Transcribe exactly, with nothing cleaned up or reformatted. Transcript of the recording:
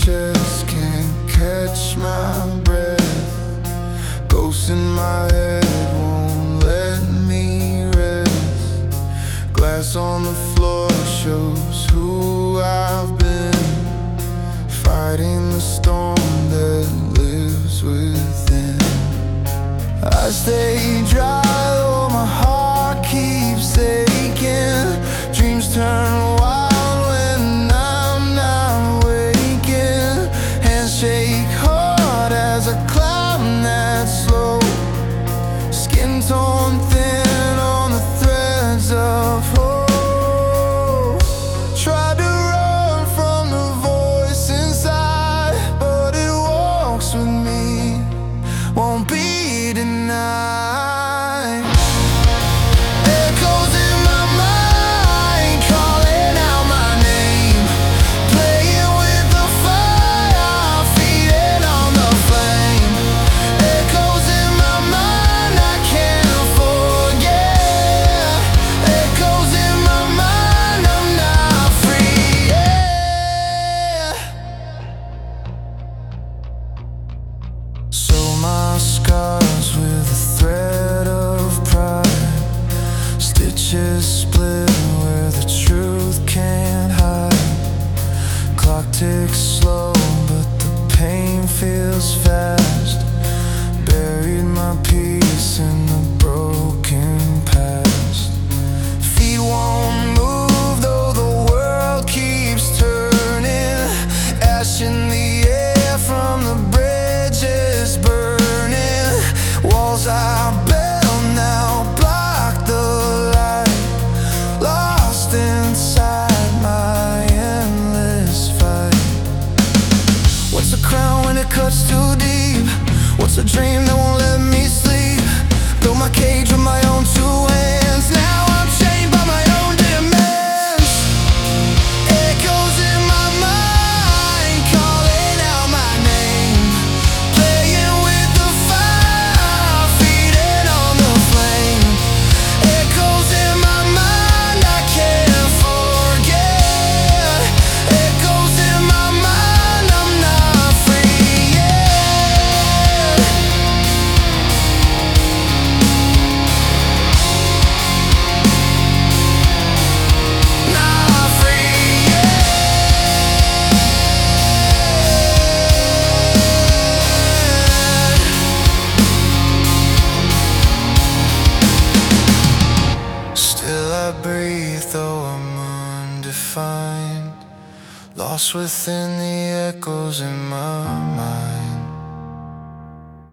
chest, can't catch my breath. Ghosts in my head won't let me rest. Glass on the floor shows who I've been, fighting the storm that lives within. I stay dry though my heart keeps aching. Dreams turn wild when I'm not waking. Hands shake hard as I climb that slope. Skin torn thin on the threads of hope. Tried to run from the voice inside, but it walks with me, won't be denied. Echoes in my mind, calling out my name. Playing with the fire, feeding on the flame. Echoes in my mind, I can't forget. Echoes in my mind, I'm not free yet. So my scars with a thread of pride, stitches split where the truth can't hide. Clock ticks slow, but the pain feels fast. Buried my peace in the broken past. Feet won't move though the world keeps turning. Ash in the air from the bridges burning. Walls I built now block the light. Lost inside my endless fight. What's a crown when it cuts too deep? What's a dream that won't let me sleep? Built my cage with my own two hands. Now I'm chained by my own demands. Echoes in my mind, calling out my name. Playing with the fire, feeding on the flame. Echoes in my mind, I can't forget. Echoes in my mind, I'm not free yet. Not free yet. Still I breathe though I'm undefined, lost within the echoes in my mind.